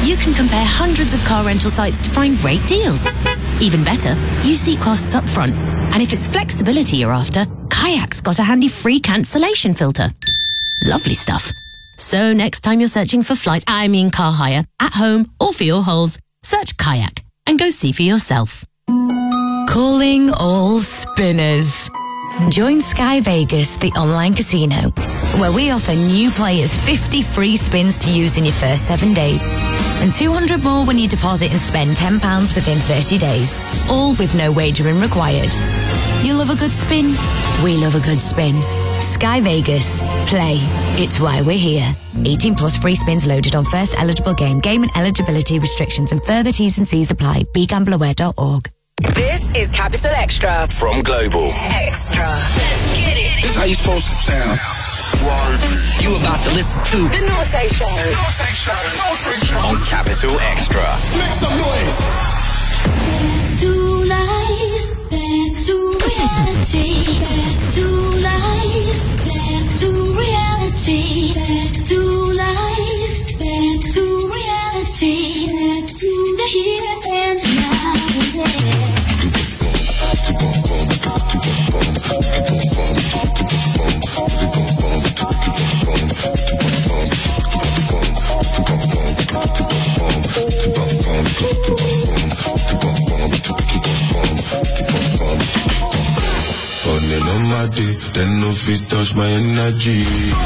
you can compare hundreds of car rental sites to find great deals. Even better, you see costs up front. And if it's flexibility you're after, Kayak's got a handy free cancellation filter. Lovely stuff. So next time you're searching for car hire, at home or for your holes, search Kayak and go see for yourself. Calling all spinners. Join Sky Vegas, the online casino, where we offer new players 50 free spins to use in your first 7 days and 200 more when you deposit and spend £10 within 30 days, all with no wagering required. You love a good spin? We love a good spin. Sky Vegas. Play. It's why we're here. 18 plus free spins loaded on first eligible game. Game and eligibility restrictions and further T's and C's apply. BeGambleAware.org. This is Capital Extra. From Global. Extra. Let's get it. This is how you're supposed to sound. You about to listen to The Norte Show. On Capital Extra. Make some noise. Back to life, back to reality, back to life, back to reality, back to life, back to reality, back to the here and now. On my day, then no fit touch my energy.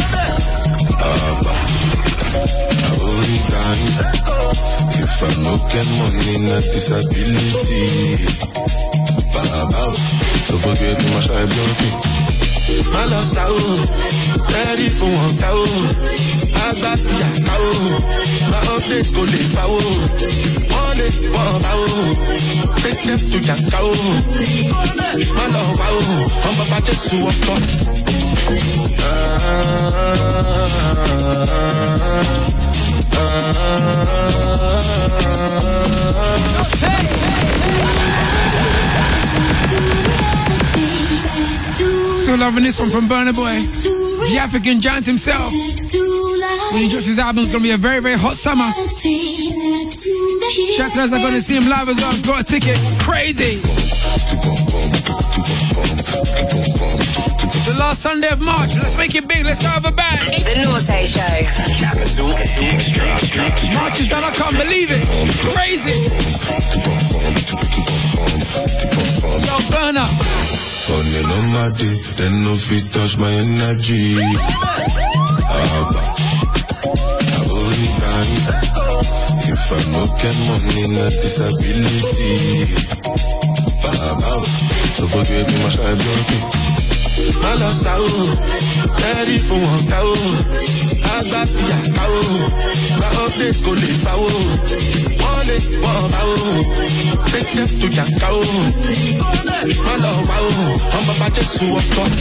Only time. If I no get money, not disability. So forget me, my shy blocking. My lost out, ready for one cow. I got the cow. My updates go late power. One day, one power. Take them to your cow. My love power. I'm about to walk up. Still loving this one from Burna Boy, the African giant himself. When he drops his album, it's gonna be a very, very hot summer. Shout out to those I'm gonna see him live as well. He's got a ticket. Crazy. The last Sunday of March. Let's make it big. Let's go have a bang. The Norte Show. Capital Extra. March is done. I can't believe it. Crazy. Yo, Burna. On my day, then no fit touch my energy. Only time. If I no get money, not disability. So forget me, my shy blocking. My lost out, ready for one cow. I got the cow. My updates go late power. One day, one power. Take them to your cow. My love power. I'm about to walk up.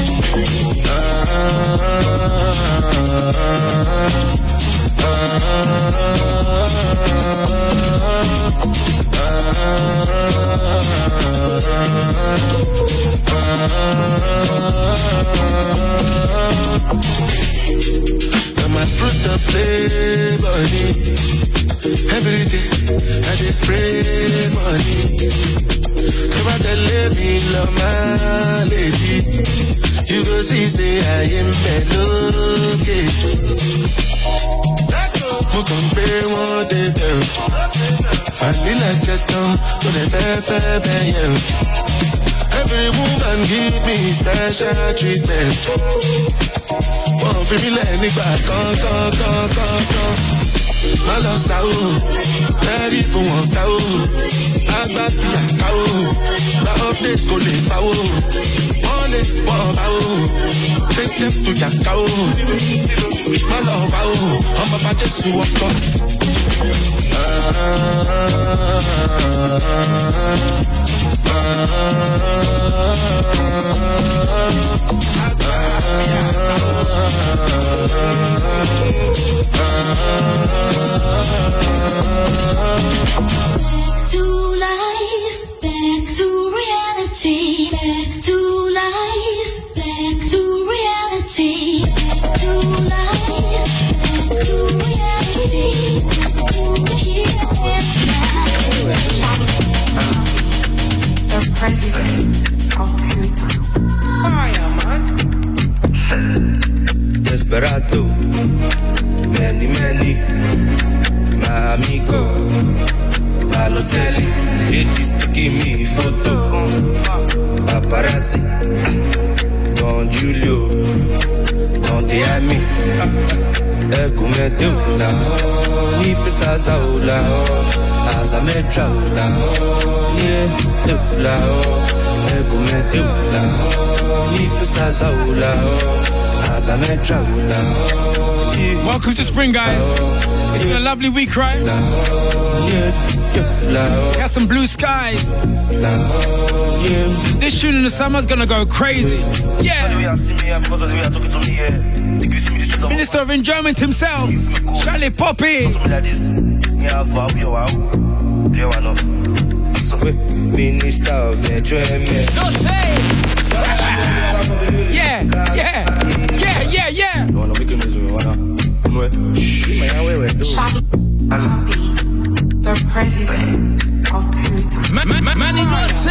My fruit of labor, every day I just spray money. So I tell me, love my lady, you go see, say I am melody. Mo kàn pé wọ́n dé bẹ̀rù, ànílẹ̀ kẹtàn tó lè fẹ́ bẹ̀yẹ̀. Every woman give me special treatment. Wọ́n fi mí lẹ̀ nígbà kan. Má lọ sá o, ready fún wọn ká o. Àgbà bí àká o, gba update kò lè pa o. Wọ́n lè wọ́n bá o, take them to yàká o. Má lọ bá o, ọmọ bá Jésù ọkọ. To life, back to reality, back to life, back to reality, back to life, back to reality. The president of Puerto. Fire, man. Desperado. Many, my amigo. Balotelli, ladies to give me photo. Paparazzi, Don Julio, Don Diami, Ecumedo, la ni pestas aula, Azametra, la la Ecumedo, la ni pestas aula, Azametra, la. Welcome to spring, guys. It's been a lovely week, right? Got some blue skies. This tune in the summer's gonna go crazy. Yeah. Minister of Enjoyment himself, Charlie Poppy. Minister of Enjoyment. Yeah. The president of Puerto. Manny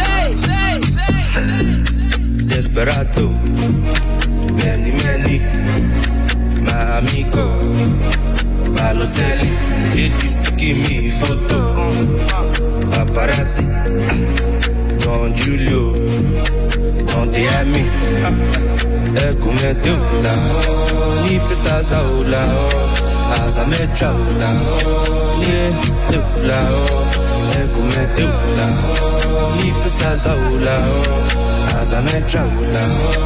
Desperado. Many, my amigo. Balotelli, ladies to give me photo. Paparazzi, Don Julio, Don Diami, Ecumedo, la ni pestas aula, Azametra, la Ecumedo, la ni pestas aula, Azametra, la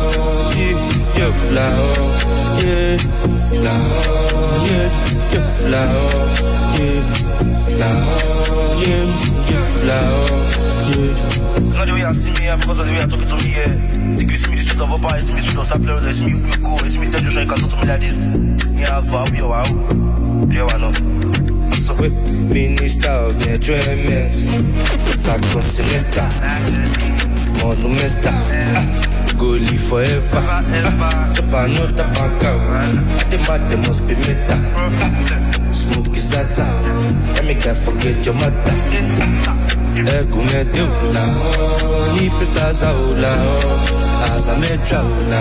It's not the way I see me, because of the way I talk to me, yeah. Think you see me the street of a bar, you see me the street of Sapler, you see me you go, you see me tell you you can talk to me like this. Yeah, I'll be wow. Yeah, I know. So, Minister of Enjoyment, it's a continental, monumental, go live forever. Chop another back out, the matter must be meta. Smoke is asa, let me can't forget your mother. Ecumedo, la ni pestas aula, Azametra, la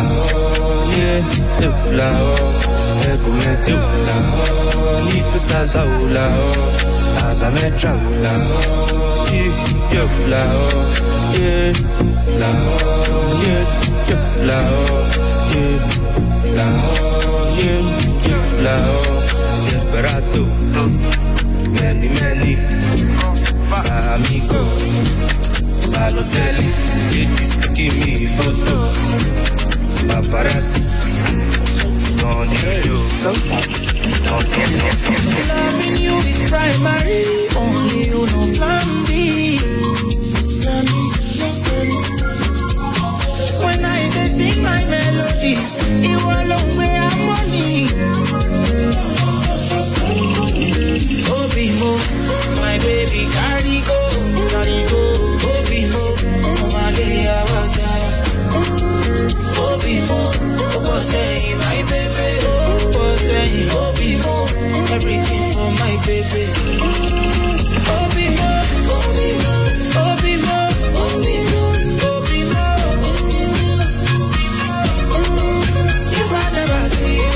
Ecumedo, la ni pestas aula, Azametra, la Desperado, many, amigo, Balotelli, ladies to give me photo, paparazzi, Don Julio, Loving you is primary, only you know plan B. When I sing my melody, you alone where I'm money. Oh, Bimo, my baby, carry go. Oh, Bimo, Malia Waka. Oh, Bimo, oh, say, my baby. Oh, say, oh, Bimo, everything for my baby. Oh, Bimo, oh, Bimo, oh, Bimo, oh, Bimo. If I never see you,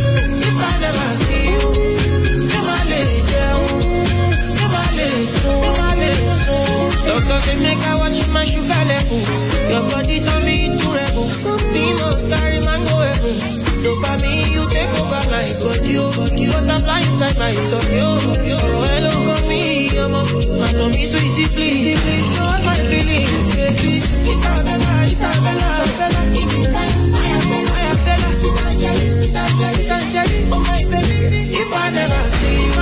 doctor say make I watch my sugar level. Your body turn me into rebel. Something else carry man go heaven. Dopamine you take over my body. Butterfly inside my tummy. Hello for me, my tummy sweetie please. Show all my feelings, baby. Isabella, give me time. I am Bella, sweet Angeli, oh my baby. If I never see you,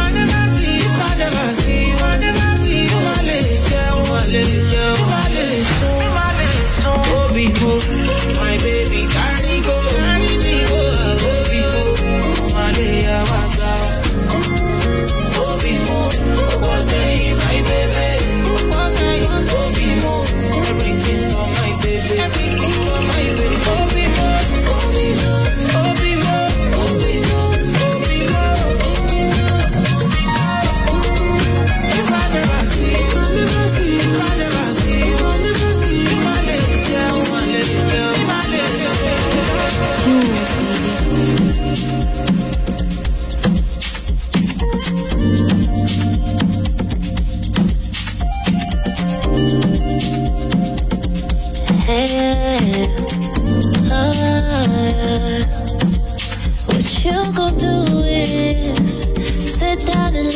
my baby, carry me go, everything for my baby,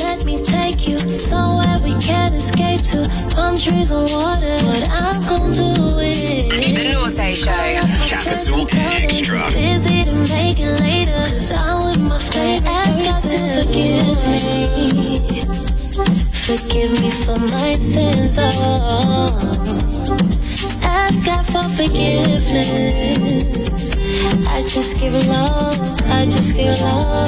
let me take you somewhere we can't escape to. Palm trees and water, what I'm gon' do it. The Norte Show. Capital Extra. Busy to make it later, cause I'm with my friend. Ask God to forgive me. Forgive me for my sins, oh. Ask God for forgiveness. I just give love, I just give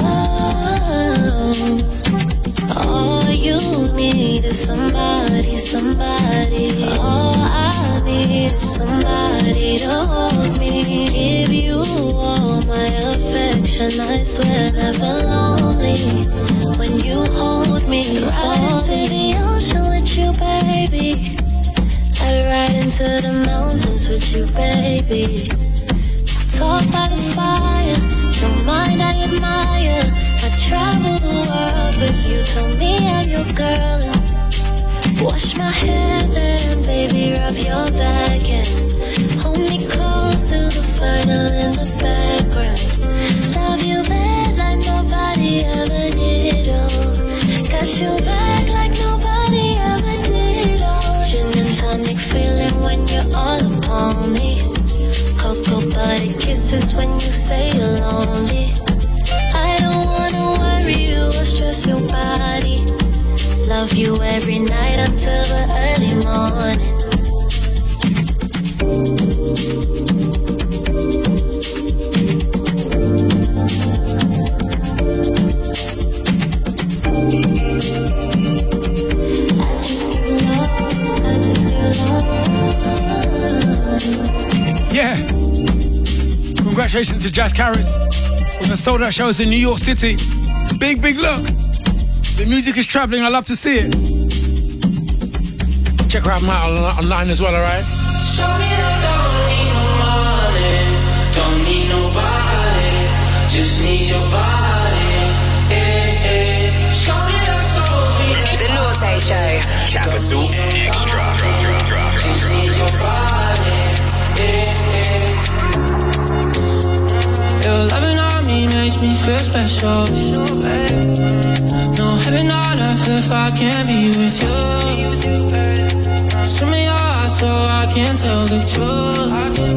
love. All you need is somebody, somebody. All I need is somebody to hold me. Give you all my affection, I swear never lonely. When you hold me, right into the ocean with you, baby. I'd ride into the mountains with you, baby. Talk by the fire, don't mind, I admire. I travel the world with you, tell me I'm your girl. Wash my hair then, baby, rub your back and hold me close to the final in the background. Love you bad like nobody ever did, oh. Got you back like nobody ever did, oh. Gin and tonic feeling when you're all upon me. Cocoa butter kisses when you say you're lonely. I don't wanna worry you or stress your body. Love you every night until the early morning. Yeah. Congratulations to Jazz Carrots on the sold out shows in New York City. Big, big look. The music is traveling. I love to see it. Check her out online as well, alright? Show me that don't need no money, don't need nobody, just need your body. Show me that soul sweet. The Norte Show. Capital Extra. Just need your body. Your loving on me makes me feel special. No heaven on earth if I can't be with you. Swim in your eyes so I can tell the truth.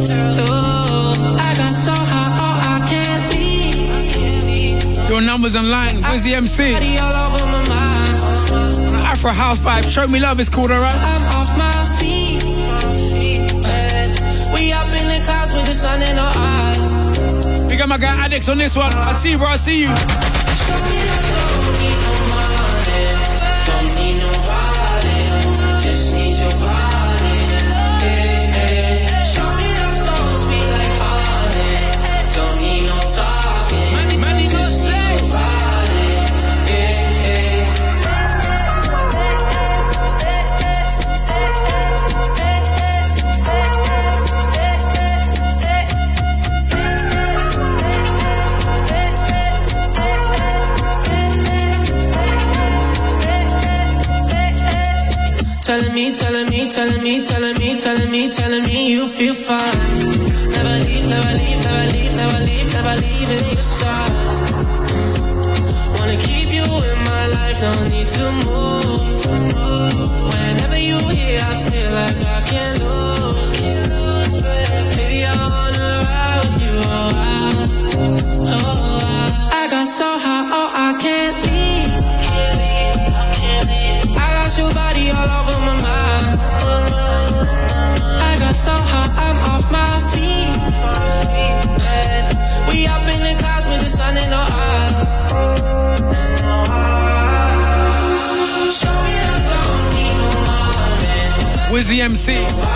I got so high, oh I can't leave. Your numbers online. Where's the MC? All over my mind. Afro House vibe. Show Me Love is called, alright? I'm off my feet. We up in the clouds with the sun in our eyes. We got my guy Addicts on this one. I see you, bro. I see you. Show me that don't need no money, don't need nobody, just need your body. Show me that soul sweet like honey, don't need no talking, just need your body. Telling me you feel fine. Never leave in your side. Wanna keep you in my life, don't need to move. Whenever you here, I feel like I can't lose. Baby, I wanna ride with you, I got so high, oh, I can't leave. I got your body all over my mind. So high, I'm off my feet. We up in the clouds with the sun in our eyes. Show me that don't need no money. Where's the MC?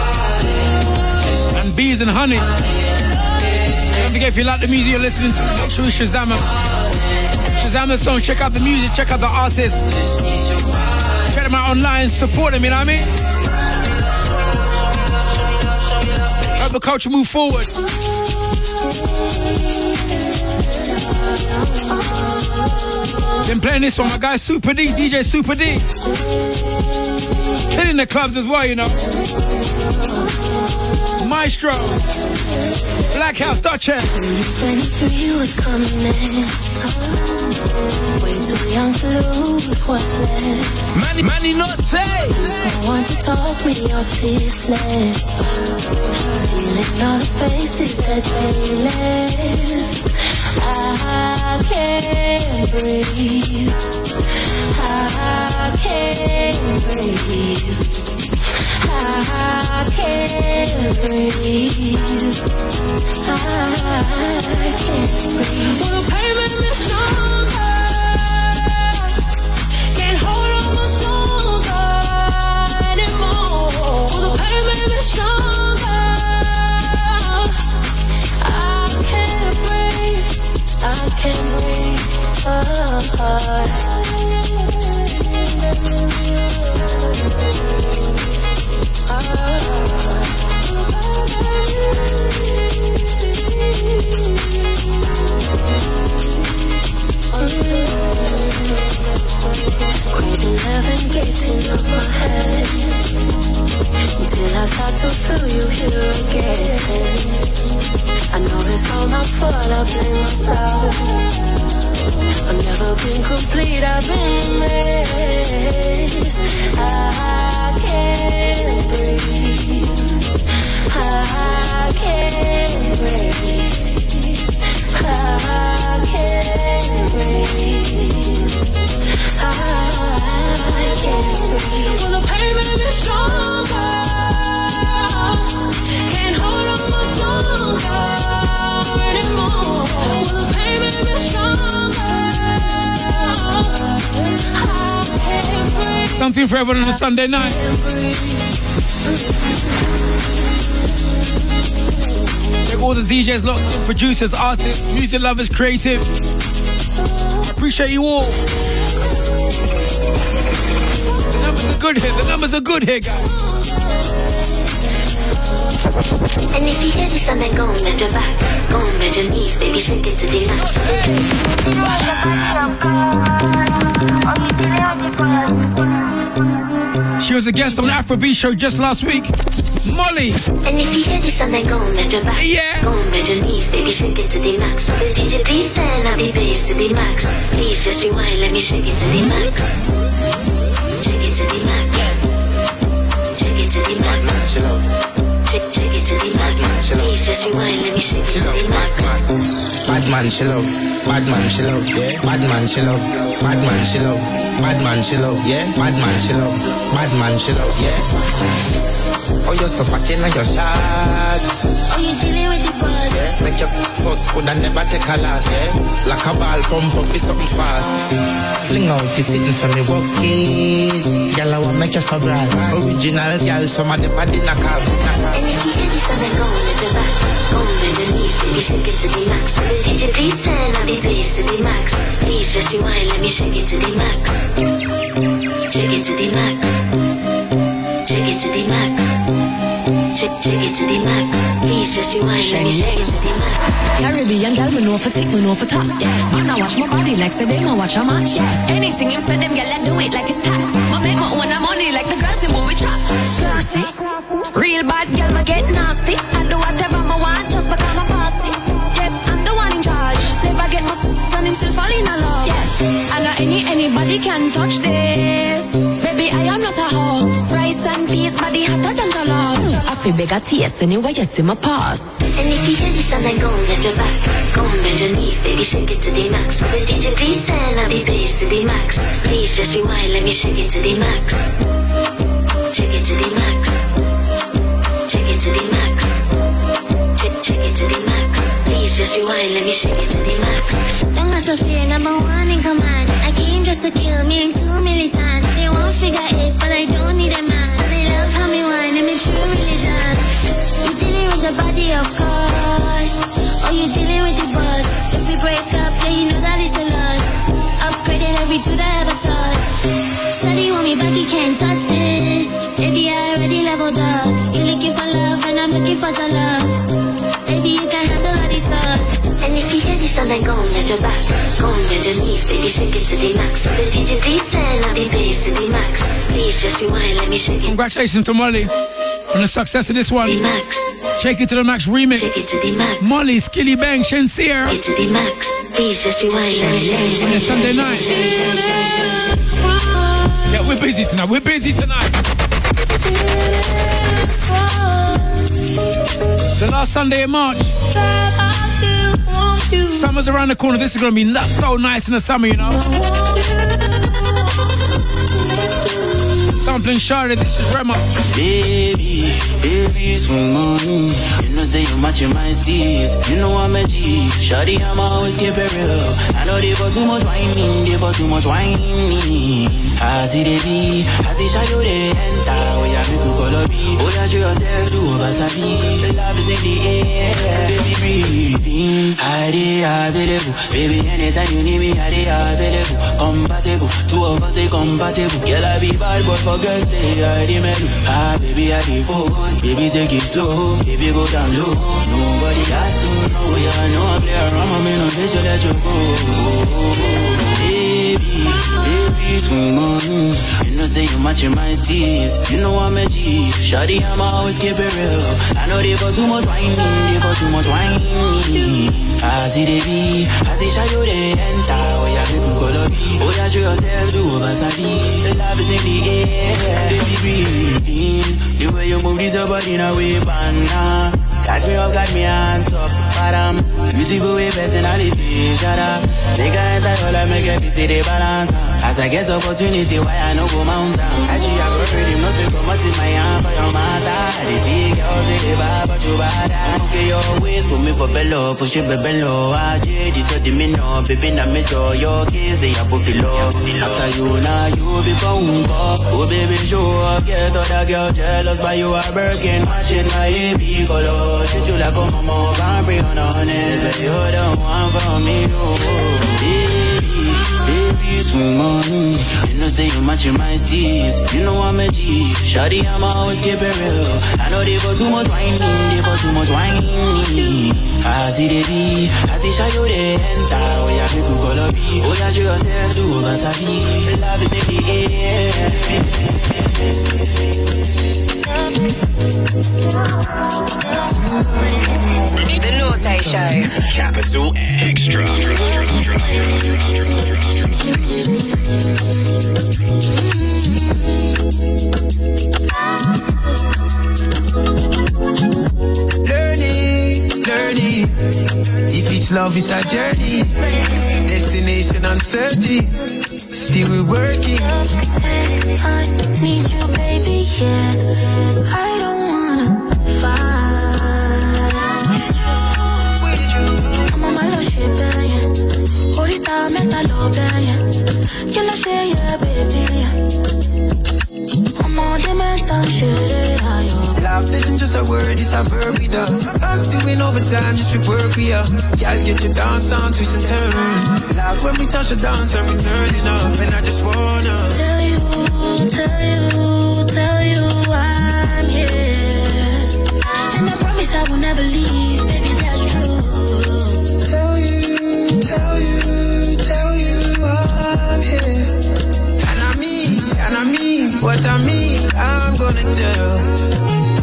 And Bees and Honey. Don't forget, if you like the music you're listening to, make sure you Shazam it. Shazam the song, check out the music, check out the artist. Check them out online, support them, you know what I mean? Help the culture move forward. Been playing this one, my guy Super D, DJ Super D. Hitting the clubs as well, you know. Maestro, Black House Duchess. 23 was coming in. Way too young to lose what's left. Manny not take. Someone to talk me off this ledge. Feeling all the spaces that they left. I can't breathe. I can't breathe. I can't breathe. I can't breathe. Well, the pain made me stronger. Can't hold on much longer anymore. Well, the pain made me stronger. I can't breathe. I can't breathe. Grade 11 getting off my head until I start to feel you here again. I know it's all my fault, I blame myself. I've never been complete, I've been a mess. I can't breathe. I can't breathe. I can't breathe. I can't breathe. Well, the pain made me stronger. Can't hold on much longer anymore. Well, the pain made me stronger. I can't breathe. Something for everyone on a Sunday night. All the DJs, lots of producers, artists, music lovers, creatives. I appreciate you all. The numbers are good here. The numbers are good here, guys. And if you hear this and then go and bend your back, go and bend your knees, baby, shake it to the max. She was a guest on the Afrobeat show just last week. Molly. And if you hear this and then go and bend your back, yeah, go and bend your knees, baby, shake it to the max. The DJ, please turn up the bass to the max. Please just rewind, let me shake it to the max. Shake it to the max. Shake it to the max. Shake it to the max. Please just rewind, let me shake it to the max. Bad man, she love. Bad man, she love. Yeah. Bad man, she love. Bad man, she love. Bad man, she love. Yeah. Bad man, she love. Bad man, she love. Yeah. Oh, you're so fucking on your shots. Oh, you dealing with the boss. Yeah. Make your first could and never take a loss. Yeah. Like a ball pump up, it's something fast. Fling out the sitting for me, walk it. Girl, I want make you so bright. Original girl, some of the body knock off. And if you hear this, then go and let your back. Go and bend your knees, baby, shake it to the max. The DJ, please turn up the bass to the max. Please just rewind, let me shake it to the max. Shake it to the max. Shake it to the max. Shake it to the max. Please just rewind, let me shake it to the max. Caribbean girl, me know for tick, me know for top. Yeah, man, I watch my body like say them, I watch a match. Yeah, anything him say them, girl, I do it like it's tax. But make my own money like the girls in movie trap. Classy, real bad girl, me get nasty. I do whatever I want just because I'm a bossy. Yes, I'm the one in charge. Never get my son, him still falling in love. Yes, and not anybody can touch this. Baby, I am not a hoe. Rice and peas, body hotter than the Lord. I feel bigger taste anyway, you see my past. And if you hear this and then go and bend your back. Go and bend your knees, baby, shake it to the max. The DJ, please turn up the bass to the max. Please just rewind, let me shake it to the max. Shake it to the max. Shake it to the max. Shake it to the max. Please just rewind, let me shake it to the max. Don't got to fear, number one in command. I came just to kill me, too militant. They won't figure it, but I don't need a man. So they love how me whine, and me true religion. You dealing with the body, of course. Oh, you dealing with the boss. If we break up, yeah, you know that it's a loss. Upgraded every dude I ever touched. Steady want me back, you can't touch this. Baby, I already leveled up. You're looking for love, and I'm looking for your love. Baby, you can handle all these thoughts. And if you hear this, then go and bend your back. Go and bend your knees, baby, shake it to the max. The DJ, please turn up the bass to the max. Please just rewind, let me shake it. Congratulations to Molly on the success of this one. The max. Shake It to the Max remix. Shake it to the max. Molly, Skilly Bang, Shenseer. Shake it to the max. Please just rewind. On your Sunday night. Yeah, we're busy tonight. We're busy tonight. The last Sunday in March. Summer's around the corner. This is going to be so nice in the summer, you know. Sampling Shari, this is Rema. Baby, it's money. You know say you matching my steez. You know I'm a G. Shawty, I'm always keep it real. I know they for too much whining, they for too much whining. I see the B, I see Shayo they enter. Oh yeah, make you call up B. Oh yeah, show yourself, do over Sabi. Love is in the air, baby breathe in. I dey available, baby anytime you need me, I dey available. Compatible, two of us say compatible. Girl I be bad but for girls say I dey mellow. Ah baby I dey phone, baby take it slow, baby go down low. Nobody has to know, yeah I know I'm there. I'm a man on this, you let you go. Baby, too money. You know say you matching my steez. You know I'm a G. Shawty, I'm always keep it real. I know they for too much whining, they for too much whining. I see the B, I see Shayo they enter. Oh yeah, make you call up B. Oh yeah, show yourself, do over Sabi. Love is in the air, baby breathe in. The way you move this your body now way banana. Catch me up, got me hands up, madam. Beautiful way, personality, shut up. Nigga enter all I make every see the balance. As I get opportunity, why I no go mountain? Actually, I go ready, not to come out in my hand for your matter. They see girls in the bar, but you bad. Okay, your waist, put me for bellow, push it bellow. This what the me know, baby, na me to your kiss, they above the law. After you, now you be bound up. Oh, baby, show up, get other girl jealous, but you are working, watching my baby color. Treat you like a mama, I'm free on honest, but you don't want for me, oh. Baby, too money. You know say you matching my steez. You know I'm a G. Shawty, I'm always keep it real. I know they for too much whining, they for too much whining. I see the B, I see Shayo they enter. Oh yeah, make you call up B. Oh yeah, show yourself, do over Sabi. Love is in the air. The Norte Show. Capital Extra. Learning. If it's love, it's a journey. Destination uncertain. Still we're working. I need you, baby, yeah. I don't wanna fight. I'm on my little shit, yeah. Ahorita me está loca, yeah. Yo la sé, yeah, baby, yeah. I'm on the mental shit, yeah. Love isn't just a word, it's a verb we does. I'm doing overtime just to work we up. Y'all get your dance on, twist and turn. Love when we touch the dance and we turning up. And I just wanna tell you I'm here. And I promise I will never leave, baby, that's true. Tell you I'm here. And I mean what I mean, I'm gonna tell.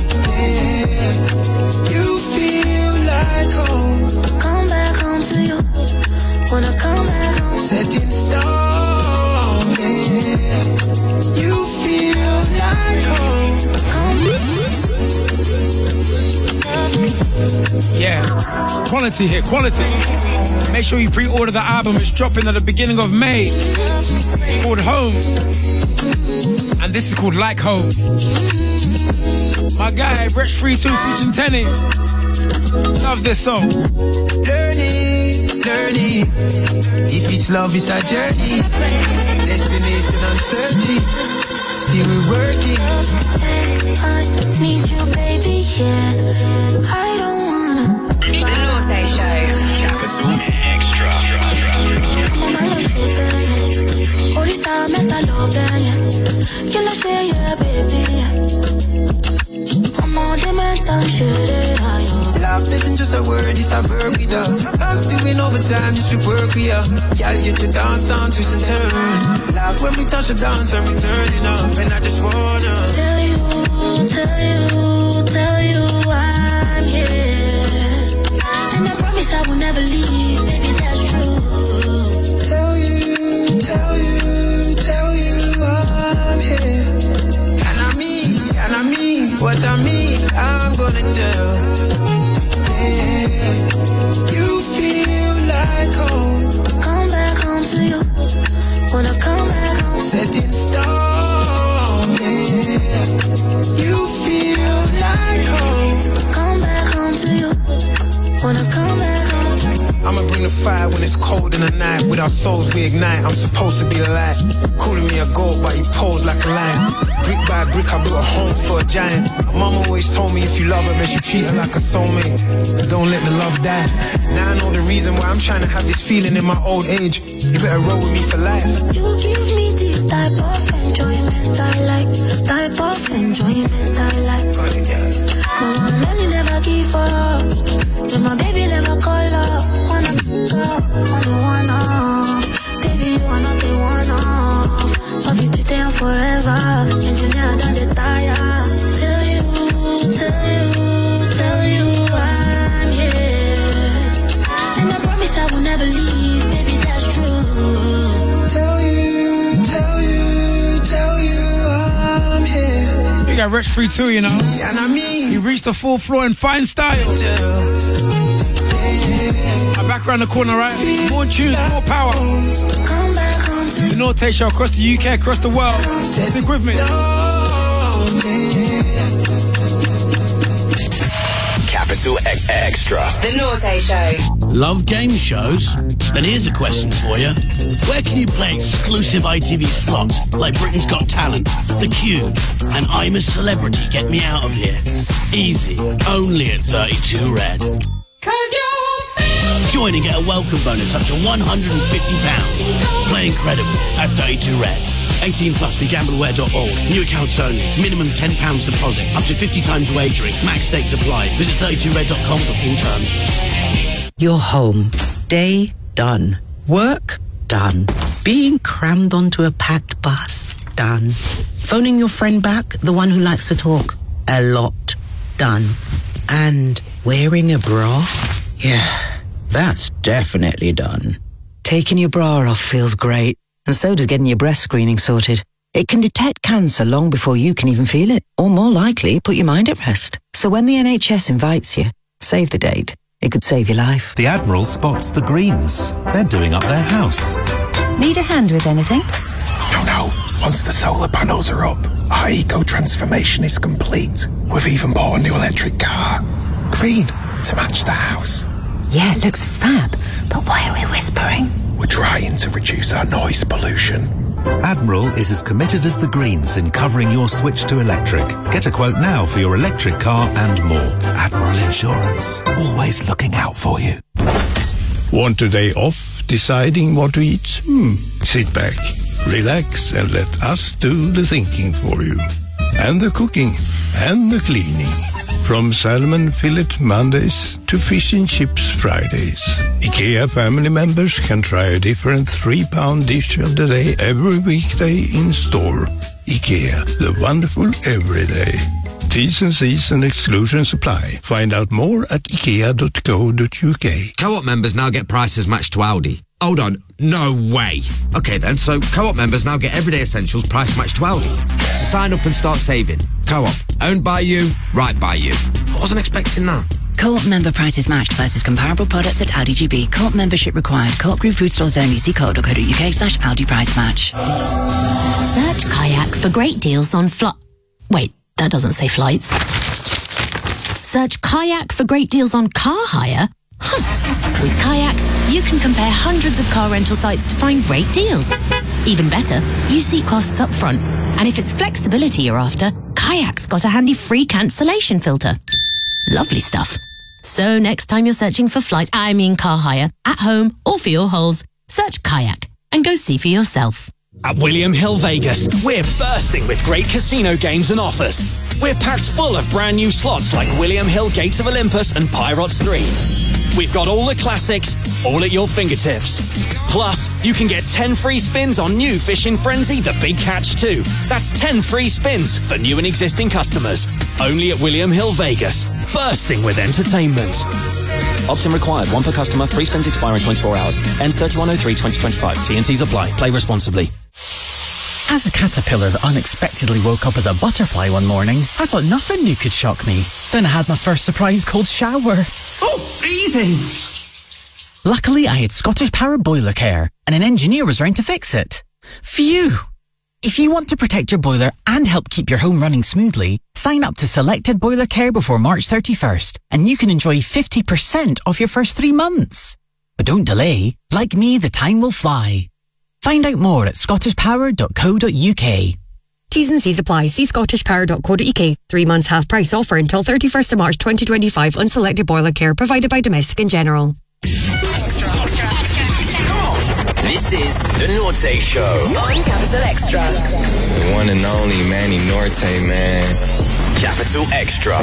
You feel like home. Come back home to you. Wanna come back home. Set in stone, yeah. You feel like home. Yeah, quality here, quality. Make sure you pre-order the album. It's dropping at the beginning of May. It's called Home. And this is called Like Home. My guy, Rich 32 featuring Tenny. Love this song. Learning. If it's love, it's a journey. Destination uncertain. Still we're working. I need you, baby, yeah. I don't wanna. The Norte Show. Capital Extra. I'm on my shit, yeah. Ahorita me está loca, yeah. Yo la sé, yeah, baby, yeah. I'm on the mental shit, yeah. Love isn't just a word, it's a verb we does. I'm doing overtime just to work we up. Y'all get your dance on, twist and turn. Love when we touch the dance and we turning up. And I just wanna tell you I'm here. promise I will never leave, baby, that's true. Tell you I'm here. And I mean what I mean, I'm gonna tell. Yeah. You feel like home. Come back home to you. Wanna come back home. Set in stone. Yeah. You feel like home. Come back home to you. Wanna come back home. I'ma bring the fire when it's cold in the night. With our souls we ignite. I'm supposed to be a light. Calling me a goat, but he posed like a lion. Brick by brick, I built a home for a giant. My mom always told me if you love her, then you treat her like a soulmate. And don't let the love die. Now I know the reason why I'm trying to have this feeling in my old age. You better roll with me for life. You give me the type of enjoyment I like. Type of enjoyment I like. No one really never give up. Yeah, my baby never call up. Wanna baby, you wanna be one off. Love you today and forever. Engineer done the tire. Tell you I'm here. And I promise I will never leave, baby, that's true. Tell you I'm here. We got Rich Free too, you know. And I mean, he reached the 4th floor in fine style. I'm back around the corner, right? More tunes, more power. The Norte Show across the UK, across the world. Stick with me. Capital Extra. The Norte Show. Love game shows? Then here's a question for you. Where can you play exclusive ITV slots like Britain's Got Talent, The Cube, and I'm a Celebrity, Get Me Out of Here? Easy. Only at 32 Red. Join and get a welcome bonus up to £150. Play incredible at 32 Red. 18 plus BeGambleAware.org. New accounts only. Minimum £10 deposit. Up to 50 times wagering. Max stakes apply. Visit 32red.com for full terms. You're home. Day done. Work done. Being crammed onto a packed bus done. Phoning your friend back, the one who likes to talk, a lot done. And wearing a bra? Yeah, that's definitely done. Taking your bra off feels great, and so does getting your breast screening sorted. It can detect cancer long before you can even feel it, or more likely, put your mind at rest. So when the NHS invites you, save the date. It could save your life. The Admiral spots the Greens. They're doing up their house. Need a hand with anything? No. Once the solar panels are up, our eco-transformation is complete. We've even bought a new electric car. Green, to match the house. Yeah, it looks fab. But why are we whispering? We're trying to reduce our noise pollution. Admiral is as committed as the Greens in covering your switch to electric. Get a quote now for your electric car and more. Admiral Insurance, always looking out for you. Want a day off? Deciding what to eat? Sit back, relax, and let us do the thinking for you. And the cooking, and the cleaning. From salmon fillet Mondays to fish and chips Fridays. IKEA family members can try a different £3 dish of the day every weekday in store. IKEA, the wonderful everyday. T's and C's and exclusions apply. Find out more at ikea.co.uk. Co-op members now get prices matched to Aldi. Hold on, no way. Okay then, so Co-op members now get everyday essentials price matched to Aldi. So sign up and start saving. Co-op, owned by you, right by you. I wasn't expecting that. Co-op member prices matched versus comparable products at Aldi GB. Co-op membership required. Co-op Group food stores only. See co.uk/Aldi price match. Search Kayak for great deals on Wait, that doesn't say flights. Search Kayak for great deals on car hire? With Kayak, you can compare hundreds of car rental sites to find great deals. Even better, you see costs up front. And if it's flexibility you're after, Kayak's got a handy free cancellation filter. Lovely stuff. So next time you're searching for car hire, at home or for your holes, search Kayak and go see for yourself. At William Hill Vegas, we're bursting with great casino games and offers. We're packed full of brand new slots like William Hill Gates of Olympus and Pirates 3. we've got all the classics, all at your fingertips. Plus, you can get 10 free spins on new Fishing Frenzy The Big Catch 2. That's 10 free spins for new and existing customers. Only at William Hill, Vegas. Bursting with entertainment. Opt-in required. One per customer. Free spins expire in 24 hours. Ends 31/03/2025. T&Cs apply. Play responsibly. As a caterpillar that unexpectedly woke up as a butterfly one morning, I thought nothing new could shock me. Then I had my first surprise cold shower. Oh, freezing! Luckily, I had Scottish Power Boiler Care, and an engineer was round to fix it. Phew! If you want to protect your boiler and help keep your home running smoothly, sign up to Selected Boiler Care before March 31st, and you can enjoy 50% off your first 3 months. But don't delay. Like me, the time will fly. Find out more at scottishpower.co.uk. T's and C's apply. See scottishpower.co.uk. 3 months half price offer until 31st of March 2025 on selected boiler care provided by Domestic and General. This is The Norte Show. On Capital Extra. The one and only Manny Norte, man. Capital Extra.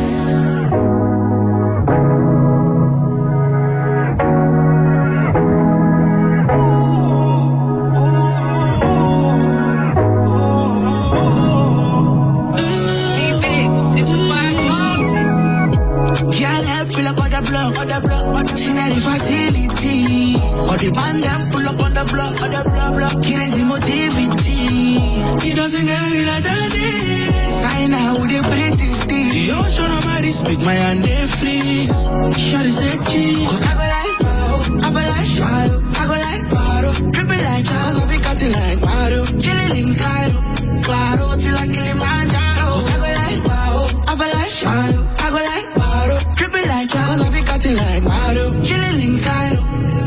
The band them pull up on the block, crazy motivity. He doesn't get it like that. Sign out with the British steel. The ocean of my wrist make my hand they freeze. Shot is that cheese. Cause I go like wow, I go like shadow, I go like bottle. Tripping like cars, I be cutting like bottle. Chilling in Cairo, claro, till I Kilimanjaro. Cause I go like wow, I go like shadow, I go like bottle. Tripping like cars, I be cutting like bottle. Chilling in Cairo.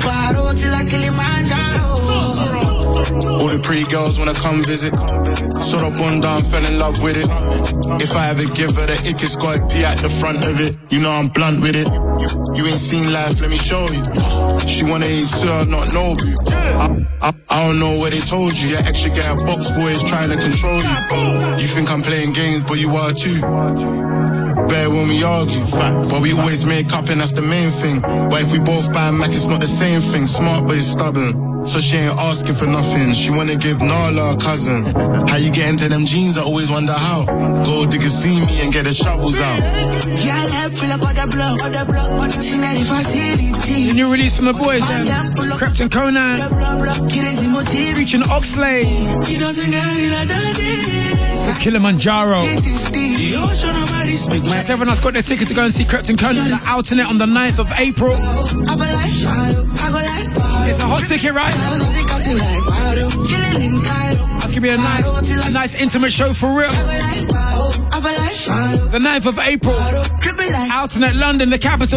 All the pretty girls wanna come visit. Sort of one down, fell in love with it. If I ever give her the ick, it's got a D at the front of it. You know I'm blunt with it. You ain't seen life, let me show you. She wanna eat sir, not know you. I don't know what they told you. Your ex should get a box for is trying to control you. You think I'm playing games, but you are too. Bear when we argue, facts. But we always make up and that's the main thing. But if we both buy Mac, it's not the same thing. Smart but it's stubborn. So she ain't asking for nothing. She wanna give Nala a cousin. How you get into them jeans? I always wonder how. Go diggers see me and get the shovels out. Yeah, let's fill up on the block, see me the facility. The new release from the boys, Krypton Conan, featuring Oxlade. He doesn't get it like that. Kilimanjaro. Everyone else got their ticket to go and see Krypton Conan. They're out in it on the 9th of April. It's a hot ticket, right? That's gonna be a nice intimate show for real. The 9th of April, out in London, the capital.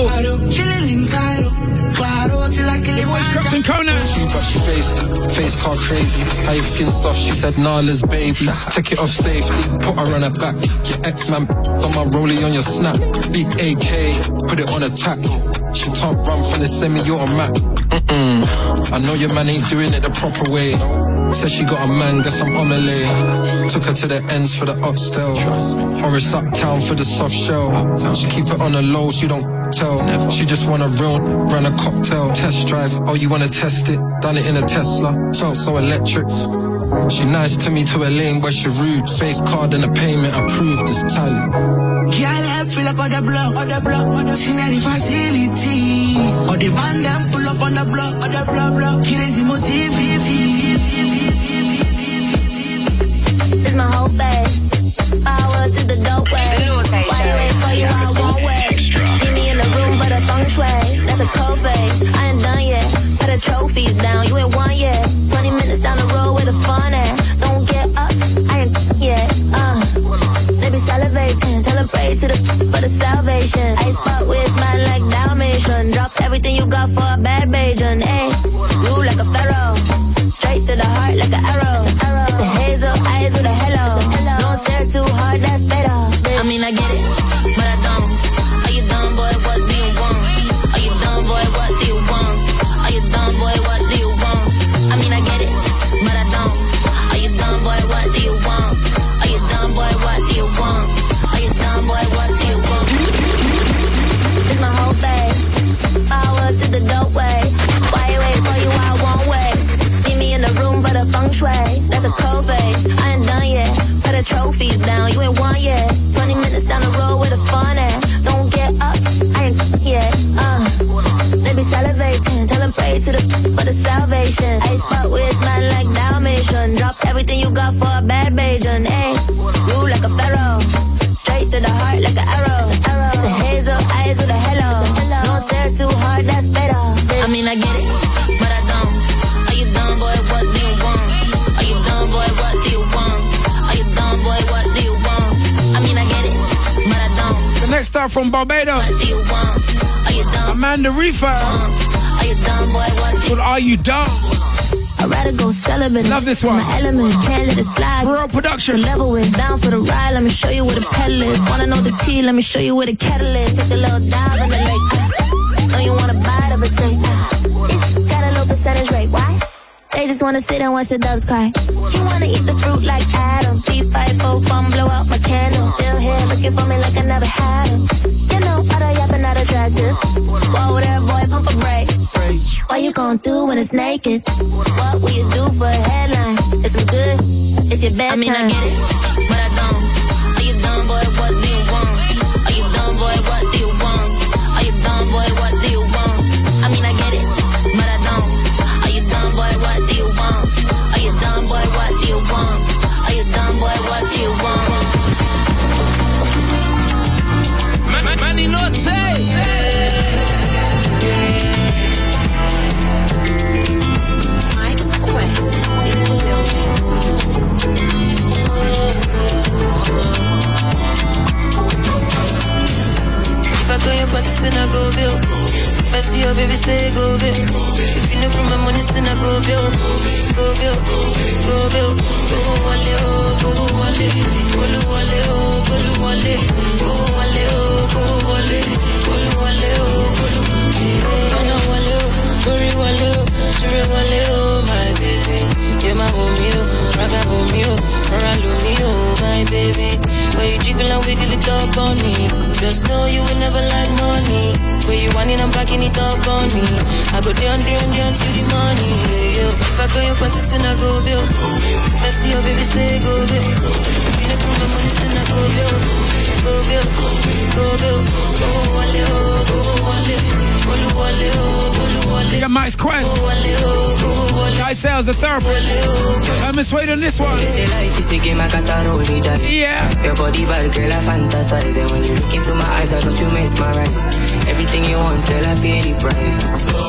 It was Krypton Conan. But she face car crazy. High skin soft, she said Nala's baby. Take it off safety, put her on her back. Your ex-man on my rollie on your snap. Big AK, put it on attack. She can't run from the semi-automatic. I know your man ain't doing it the proper way. Says she got a man, guess I'm omelette. Took her to the ends for the oxtail. Or it's uptown for the soft shell. She keep it on the low, she don't tell. She just wanna run a cocktail. Test drive, oh you wanna test it? Done it in a Tesla, felt so electric. She nice to me to a lane where she rude. Face card and a payment approved, this talent. Yeah, let's fill up on the block, see me the facility. Or the band them pull up on the block, crazy motivity. It's my whole face. Power through the doorway. Why you wait for you? I won't wait. Give me in the room for the feng shui. That's a cold face. I ain't done yet. Put the trophies down. You ain't won yet. 20 minutes down the road where the fun at. Don't get up. I ain't yet. They be salivating. Tell them pray to for the salvation. Ice spot with smile like Dalmatian. Drop everything you got for a bad Bajan. Ayy, rule like a pharaoh. Straight to the heart like an arrow. It's the hazel eyes with a hello. Don't stare too hard, that's better. I mean, I get it, but I don't. Are you dumb, boy? What do you want? Are you dumb, boy? What do you want? Are you dumb, boy? What do you want? I mean, I get it, but I don't. Are you dumb, boy? What do you want? Are you dumb, boy? What do you want? Are you dumb, boy? What do you want? It's my whole face. A. Rule like a pharaoh. Straight to the heart like an arrow. It's a hazel eyes with a hello. Don't stare too hard, that's better. I mean, I get it, but I don't. Are you dumb, boy? What do you want? Are you dumb, boy? What do you want? Are you dumb, boy? What do you want? I mean, I get it, but I don't. The next star from Barbados. What do you want? Are you dumb? Amanda Reefer. Are you dumb, boy? What do you want? Are you dumb? I'd rather go celibate. Love this one. My element, can't let it slide. Real production. The level is down for the ride. Let me show you where the pedal is. Wanna know the tea? Let me show you where the kettle is. Take a little dive in the lake. Know you wanna buy it, but say it's got a low percentage rate. Why? They just wanna sit and watch the doves cry. You wanna eat the fruit like Adam. B5 fun, blow out my candle. Still here looking for me like I never had him. You know, other yapping not attractive. Whoa there, boy, pump a brake. What you gon' do when it's naked? What will you do for a headline? It's some good, it's your bedtime. I mean, I get it, but I don't. Are you dumb, boy? What do you want? Are you dumb, boy? What do you want? Are you dumb, boy? What do you want? I mean, I get it, but I don't. Are you dumb, boy? What do you want? Are you dumb, boy? What do you want? Are you dumb, boy? What do you want? Manny Norte. Quest in the building. If I go your party, then I go build. If I see your baby, say go build. If you know bring my money, then I go build. Go build, go build. Go wale oh, go wale. Go wale oh, go wale. Go wale oh, go wale. Go wale oh, go wale. Mana wale oh, worry wale oh, sure wale oh, my baby. Yeah, my homie oh, raga homie oh, ralo me oh, my baby. When you jiggle and wiggle it up on me, just know you will never like money. When you want it, I'm backing it up on me. I go down until the morning. Yeah, yeah. If I go your party, then I go build. If I see your baby, say go build. If you don't put my money, then I go build. Go build, go build. Go wale oh, go wale. Go wale oh, go wale. We got Mike's Quest. Guy Sales the third. I'm Miss Wade on this one. It's a life, it's a game, I got that roll it down. Yeah. Your body bad, girl, I fantasize. And when you look into my eyes, I got you mesmerized. Everything you want, girl, I pay the price.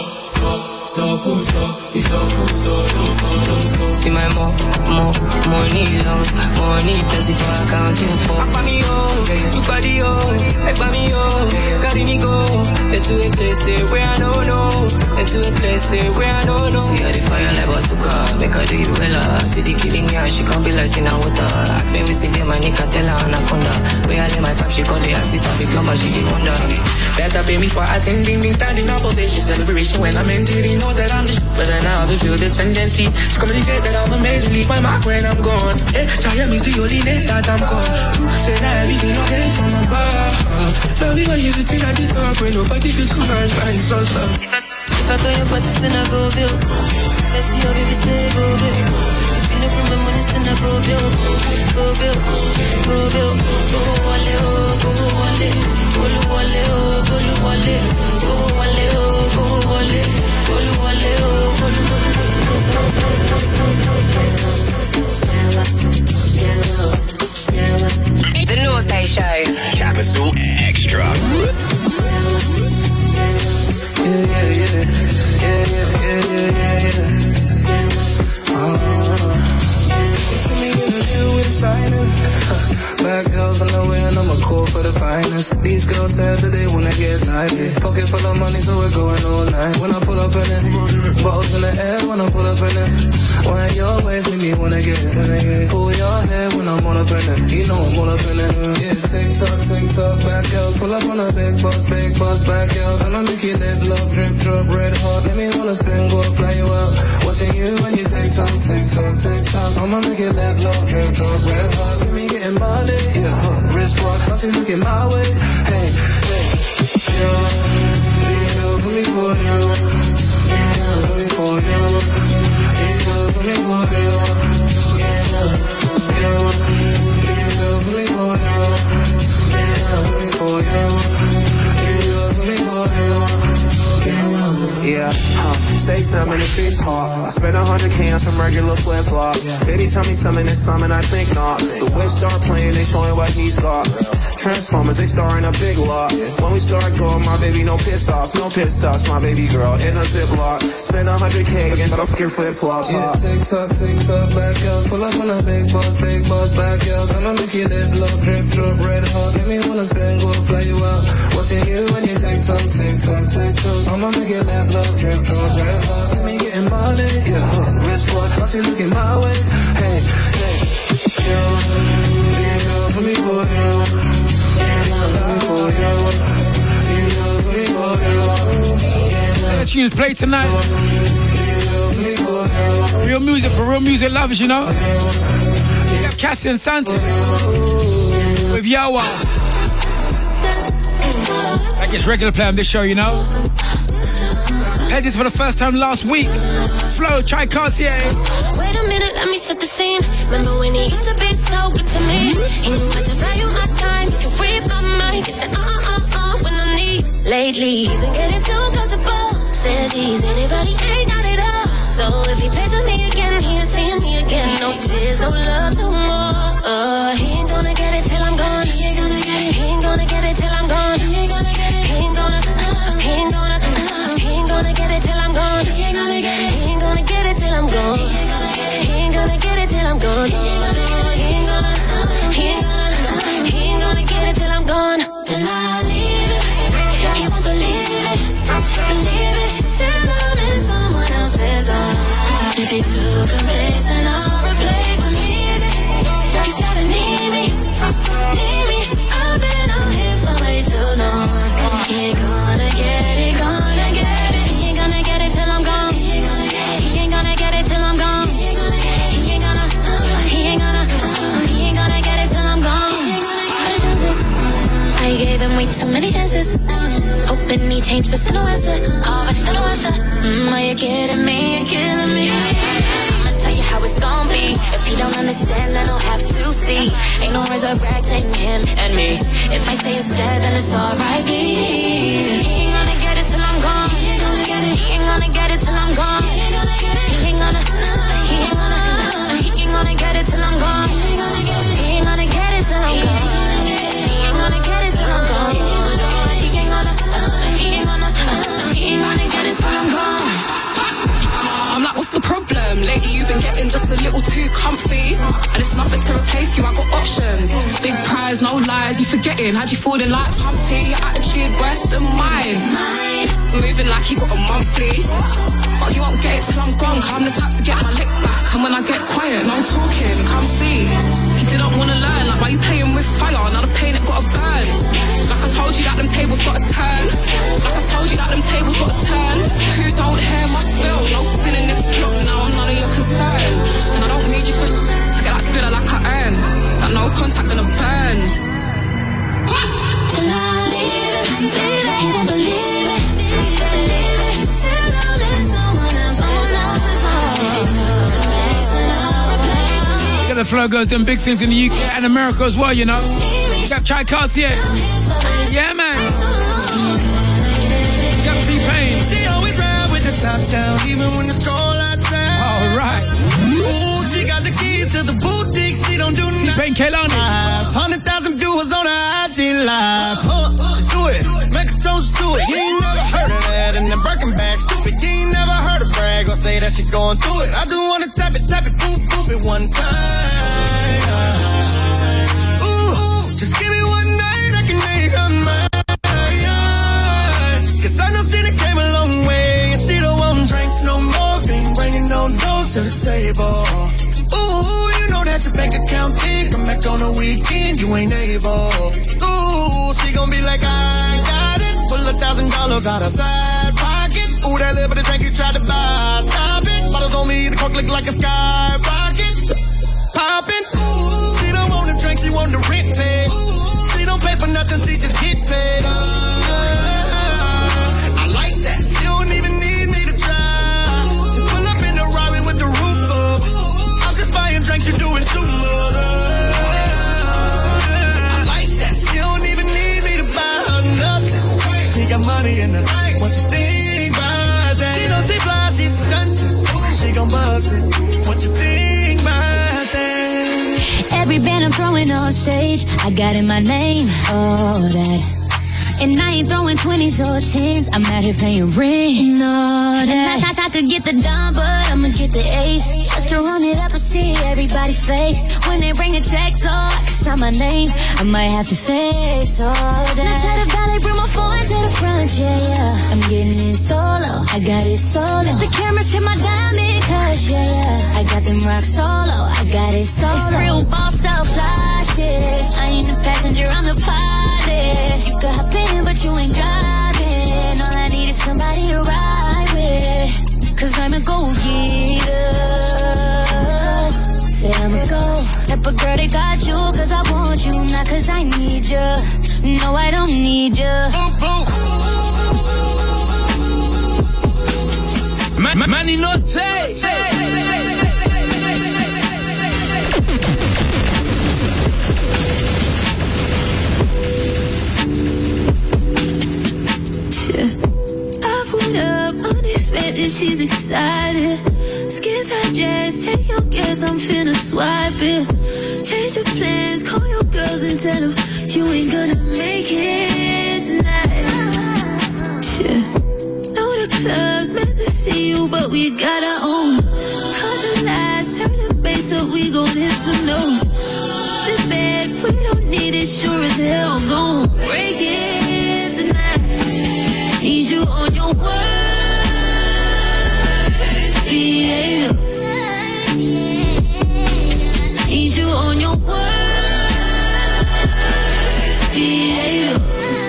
So cool, it's so cool, so. See my money long, money plenty for accounting for. Papa me oh, you body oh, epa me oh, carry me go. Into a place where I don't know, into a place where I don't know. See how the fire like bazooka, make her do you well. See the killing me, she can't be like in a water. Ask me what's in there, my nigga tell her anaconda. Where I lay my pap, she call the ass if I be plumber, she be wonder. Better pay me for attending, standing up ovation, celebration when I'm entering. Know that I'm the but then I have to feel the tendency to communicate that I'm amazing. Leave my mark when I'm gone. Hey, Chaya means the only name that I'm called. You say that everything okay from above. Lonely when you're sitting at the top when nobody feels too much, but it's so soft. If I go your party, then I go build. If I see your baby, say go build. If you know from my money, then I go build. Go build, go build. Go wale oh, go wale. Go wale oh, go wale. Go wale oh, go wale. The Norte Show. Capital Extra. Black girls on the way and I'm a call for the finest. These girls said that they wanna get lively. Pocket full of money so we're going all night. When I pull up in it, bottles in the air when I pull up in it. Why your ways make me wanna get it. Pull your hair when I'm all up in it. You know I'm all up in it. Yeah, TikTok, back girls. Pull up on a big boss, back girls. I'ma make you lip lock, drip drop, red hot. Make me wanna spin, go fly you out. Watching you when you TikTok. I'ma make you lip lock, drip drop, red hot. See me getting money, yeah, wrist watch. Not you looking my way, hey, yo. Put me for you, put me for you. Put me for you, put me for you. Yeah, Say something in the streets hard. I spent 100K on some regular flip-flops. Baby, tell me something that's something I think not. The whip start playing, they showing what he's got. Transformers, they starring a big lot. When we start going, my baby, no pit stops. No pit stops, my baby girl in a Ziploc. Spend 100K again, but I fucking flip-flops. Yeah, TikTok, back out. Pull up on a big boss, back out. I'ma make you lip lock, drip, drop, red hot. Make me wanna spend, go fly you out. Watching you when you TikTok. I'ma make you lip lock, drip, drop, red hot. See me getting money, yeah, wrist watch. Watch you looking my way, hey, yeah, put me for you. The tunes play tonight. Real music for real music lovers, you know. We got Cassie and Santa with Yawa. That gets regular play on this show, you know. Had this for the first time last week. Flo, try Cartier. Wait a minute, let me set the scene. Remember when he used to be so good to me? He knew how to value my time. He can read my mind, get the when I need. Lately, he's been getting too comfortable. Says he's anybody, ain't got it all. So if he plays with me again, he ain't seeing me again. No tears, no love, no more. He ain't gonna get it till I'm gone. He ain't gonna get it. He ain't gonna get it till I'm gone. He ain't gonna get it. He ain't gonna. He ain't gonna. He ain't gonna get it till I'm gone. He ain't gonna get it. He ain't gonna get it till I'm gone. He ain't gonna get it. He ain't gonna get it till I'm gone. He ain't gonna. He ain't gonna. He ain't gonna get it till I'm gone. Till I leave it. He won't believe it. Believe it. Till I'm in someone else's arms. If he's too complacent, I'll replace him easy. He's gotta need me. Need me. I've been on him for way too long. He ain't gonna get it, gonna get it. He ain't gonna get it till I'm gone. He ain't gonna get it. He ain't gonna get it till I'm gone. He ain't gonna. He ain't gonna. He ain't gonna get it till I'm gone. Chances. I gave him way too many chances. Hoping he changed, but still no answer. Oh, but still no answer. Are you kidding me? You're killing me. I'ma tell you how it's gonna be. If he don't understand, then I'll have to see. Ain't no resurrecting him and me. If I say it's dead, then it's alright. He ain't gonna get it till I'm gone. He ain't gonna get it. He ain't gonna get it till I'm gone. He ain't gonna get it. He ain't gonna. He ain't gonna. He ain't gonna get it till I'm gone. He ain't gonna get it. He ain't gonna get it till I'm gone. He ain't gonna get it till I'm gone. He ain't gonna. He ain't gonna. He ain't gonna get it till I'm gone. I'm like, what's the problem? Lately you've been getting just a little too comfy. And it's nothing to replace you, I got options. Big prize, no lies, you forgetting. How'd you falling like Humpty? Your attitude worse than mine. Moving like you got a monthly. But you won't get it till I'm gone. I'm the type to get my lick back. And when I get quiet, no talking, come see. He didn't wanna learn, like why you playing with fire? Now the pain it gotta burn. Like I told you that them tables gotta turn. Like I told you that them tables gotta turn. Who don't hear my spill? No spinning this block, now I'm none of your concern. And I don't need you to get that spiller like I earn. That no contact gonna burn. Till I leave it, he won't believe it. Believe it, till I'm in someone else's arms. Get the flow goes, them big things in the UK and America as well, you know. You got Chai Cartier. Yeah, man. You got T-Pain. She always ride with the top down, even when it's cold outside. All right. Ooh, she got the keys to the boutique. She don't do nothing. T-Pain Kehlani. 100,000 viewers on her IG live. She do it. Make a toast to it. You ain't never heard of that. And the Birkin bag, stupid. You ain't never heard of brag or say that she going through it. I just wanna tap it, boop, boop it one time. Ooh, just give me one night, I can make her mine. Cause I know she done came a long way. And she don't want drinks no more. Ain't bringing no dough to the table. Ooh, you know that your bank account big. Come back on the weekend, you ain't able. Ooh, she gon' be like, I got it. Pull $1,000 out her side pocket. Ooh, that little bit of drink you tried to buy. Stop it. Bottles on me, the cork look like a skyrocket. Poppin'. She don't want to drink, she want the rent paid. She don't pay for nothing, she just get paid. I like that. She don't even need me to try. She pull up in the Rari with the roof up. I'm just buying drinks, you're doing too much. I like that. She don't even need me to buy her nothing. She got money in the bank. What you think about that? She don't see fly. throwing on stage. I got in my name, all that. And I ain't throwing 20s or 10s. I'm out here paying rent, all that. I could get the dime, but I'ma get the ace. Just to run it up and see everybody's face. When they bring a check, so I can sign my name, I might have to face all that. Now tell the ballet, bring my phone to the front, yeah. I'm getting it solo, I got it solo. Let the cameras hit my diamond, cause yeah. I got them rock solo, I got it solo. It's real boss style fly shit. I ain't a passenger, I'm the pilot. You could hop in, but you ain't driving. All I need is somebody to ride with. Cause I'm a go-getter. Say I'm a go type of girl that got you. Cause I want you, not cause I need you. No, I don't need you. Manny Notte. Unexpected, she's excited. Skin tight dress, take your guess, I'm finna swipe it. Change the plans, call your girls and tell them you ain't gonna make it tonight. Shit. Know the club's meant to see you, but we got our own. Cut the lights, turn the bass up, we gon' hit some notes. The bed, we don't need it, sure as hell, gon' break it tonight. Need you on your word. Yeah. Need you on your worst behavior.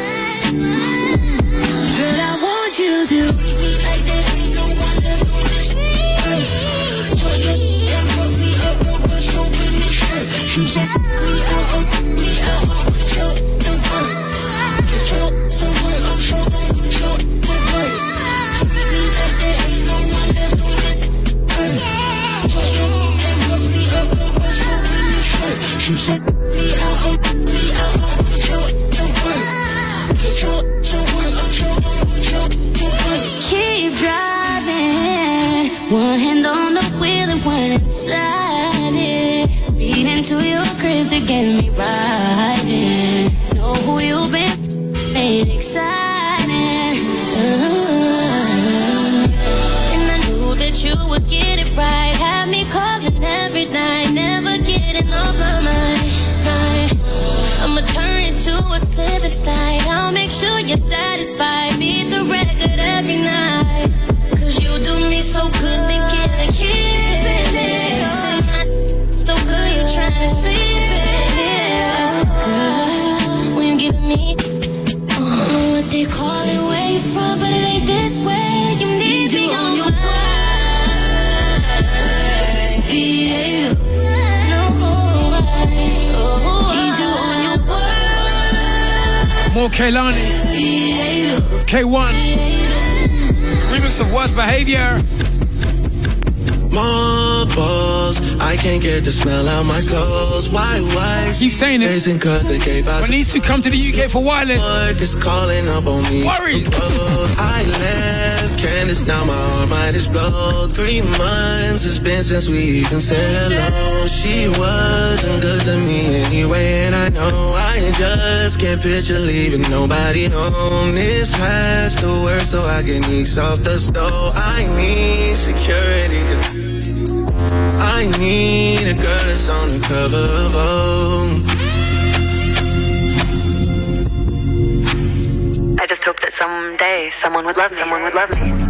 Girl, I want you to treat me like there ain't no one left on this earth. Join your and put me up, but show me the shirt. You set me out, with your to work. Get your somewhere, I'm sure I'll put your to work. Treat me like there ain't no one left on this earth. Join your and put me up, but show me the shirt. You set me out, with your to work. Get your somewhere, I'm sure I'll put your to work. Keep driving, one hand on the wheel and one inside it. Speeding to your crib to get me riding. Know who you've been, ain't exciting. And I knew that you would get it right. Have me calling every night, never getting off my mind. I'ma turn it to a slip and slide. I'll make sure you're satisfied. Beat the record every night. Cause you do me so good, they can't keep it. So good, you're trying to sleep in it. Girl, when you give me, don't know what they call it, where you from, but it ain't this way. You need me on your worst behavior. No, need you on your worst. More Kaylani. K1. Remix of Worst Behavior. More balls, I can't get the smell out my clothes. Why? Keep saying it. When needs to come to the UK for wireless. Is calling up on me. Worry. I left Candace, now my heart might explode. 3 months it's been since we even said hello. She wasn't good to me anyway, and I know I just can't picture leaving nobody home. This has to work so I can ease off the stove. I need security. I need a girl that's on the cover of Vogue. I just hope that someday someone would love me. Someone would love me.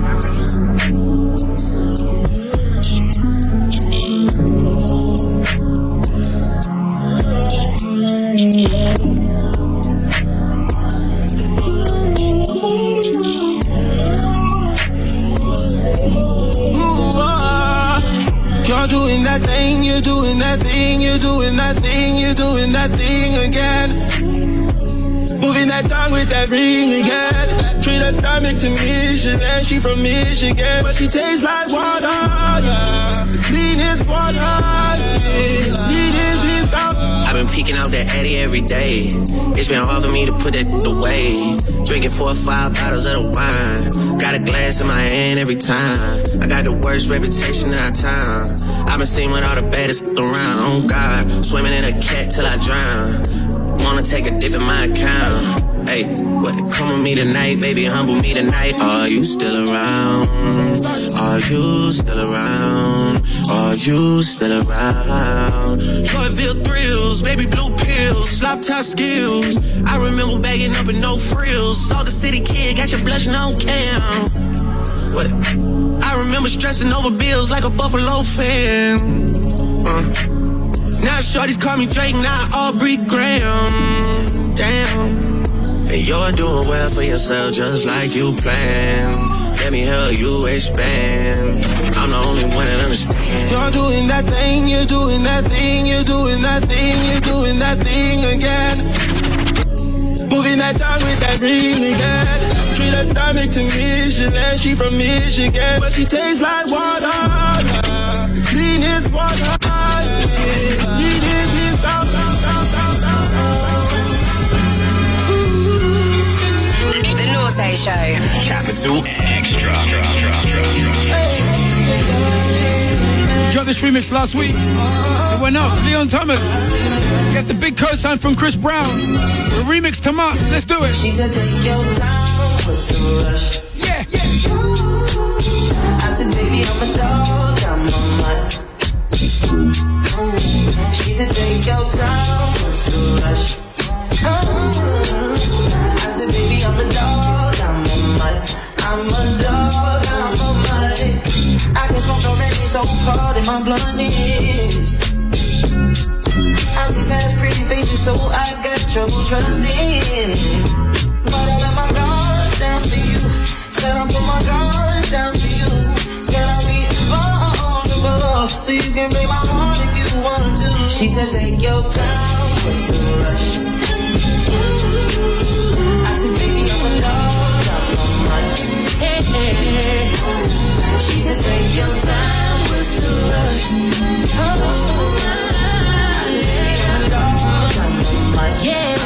You're doing that thing, you're doing that thing, you're doing that thing, you're doing that thing again. Moving that tongue with that ring again. Treat her stomach to Michigan, she from Michigan, but she tastes like water, yeah. The cleanest water, yeah. Need is his stuff. I've been peeking out that Addy every day. It's been hard for me to put that away. Drinking 4 or 5 bottles of the wine. Got a glass in my hand every time. I got the worst reputation in our town. I've been seen with all the baddest around. Oh God, swimming in a cat till I drown. Wanna take a dip in my account. Hey, what? Come with me tonight, baby, humble me tonight. Are you still around? Are you still around? Are you still around? Joyville thrills, baby blue pills, slop top skills. I remember bagging up in no frills. Saw the city kid, got you blushing on cam. What? I remember stressing over bills like a Buffalo fan. Now shorties call me Drake, not Aubrey Graham. Damn. And you're doing well for yourself just like you planned. Let me help you expand. I'm the only one that understands. You're doing that thing, you're doing that thing, you're doing that thing, you're doing that thing again. Moving that tongue with that ring again. Treat her stomach to Michelin, she from Michigan. But she tastes like water, cleanest water. Clean is his down. The Norte Show. Capital Extra. Dropped this remix last week. It went off. Leon Thomas gets the big cosign from Chris Brown. The remix to Marks. Let's do it. She said, take your time, what's the rush? Yeah. I said, baby, I'm a dog, I'm a mutt. She said, take your time, what's the rush? I said, baby, I'm a dog, I'm a mutt. I'm a dog, I'm a mutt. I can smoke already, so cold in my blunt is. I see past pretty faces, so I got trouble trusting. But I let my guard down for you. Said I put my guard down for you. Said I'll be vulnerable, so you can break my heart if you want to. She said, take your time, what's the rush? I said, baby, I'm a dog, I'm a mutt. Hey, hey, hey. She said, take your time, what's the rush? I said, baby, I'm a dog, I'm a mutt. Yeah.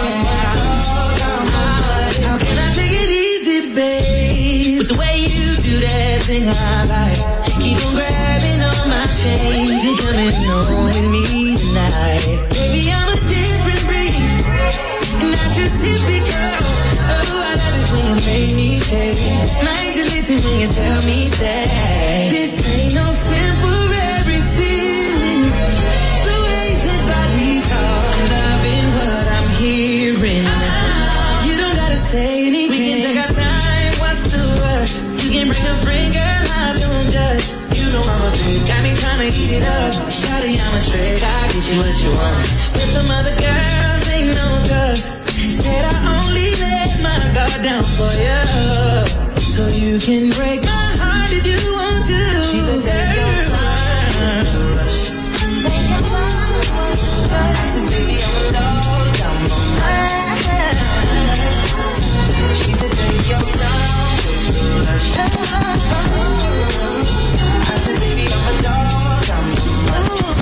How can I take it easy, babe? With the way you do that thing I like. Keep on grabbing on my chains and coming home with me tonight. Baby, I'm a different breed. Not your typical. Oh, I love it when you make me taste. Nice to listen when you tell me stay. This ain't no temporary feeling. The way that body talk, I'm loving what I'm hearing. You don't gotta say anything. We can take our time. What's the rush? You can bring a friend, girl. I don't judge. You know I'm a pig. Got me trying to eat it up. Shawty, I'm a trick. I'll get you what you want. With them other girls, ain't no trust. Said I only let my guard down for you, so you can break my heart if you want to. She said, take your time. Take your time. I said, baby, I'm a dog, I'm a man. She said, take your time. I said, baby, I'm a dog, I'm a man.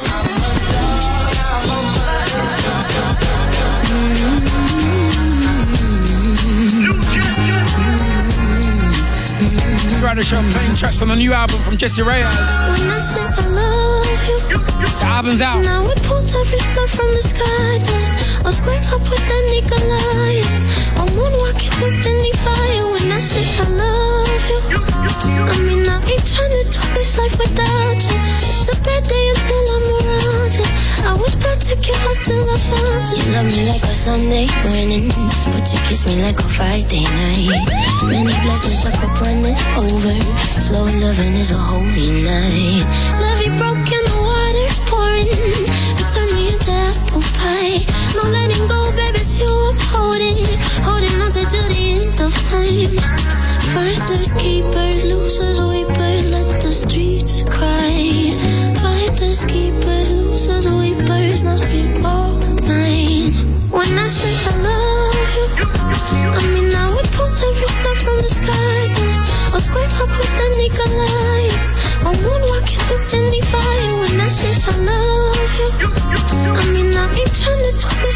Throughout the show, playing tracks from the new album from Jessie Reyes. When I say I love you, the album's out. Now we pulled every star from the sky down. I'll square up with that Nikolai. I'm moonwalking through any fire. When I say I love you, I mean I ain't trying to do this life without you. It's a bad day until I'm around you. I was about to give up till I found you. You love me like a Sunday morning, but you kiss me like a Friday night. Many blessings like a running over. Slow loving is a holy night. Love you broken, the water's pouring. You turn me into apple pie. No letting go, baby, it's you I'm holding. Holding on to till the end of time. Fighters, keepers, losers, weepers. Let the streets cry. Fighters, keepers, losers, weepers. Not we all mine. When I say I love you, I mean I would pull every star from the sky down. I'll square up with the Nikolai. I'm moonwalking through any fire. When I say I love you, I mean I ain't trying to do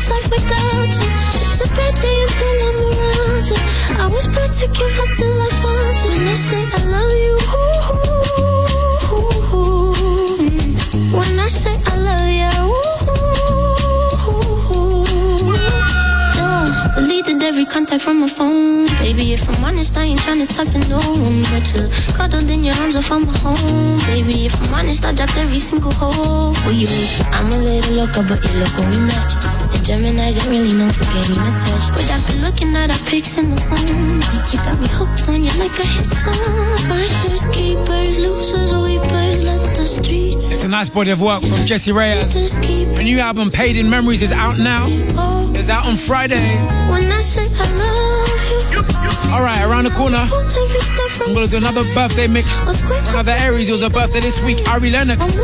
it's bad to give up till I find you. When I say I love you, when I say I love you, deleted every contact from my phone. Baby, if I'm honest, I ain't tryna talk to no one but you. Cuddled in your arms, I found my home. Baby, if I'm honest, I dropped every single hole for you. I'm a little loca, but you look when we match. And Gemini's ain't really known for getting attached. But I've been looking at our pics in my phone. Think you got me hooked on you like a hit song. Fighters, keepers, losers, weepers, let the streets. It's a nice body of work from Jessie Reyes. A new album, Paid in Memories, is out now. It's out on Friday. When I say I love you. Alright, around the corner, I'm gonna do another birthday mix. Another Aries, it was a birthday this week, Ari Lennox.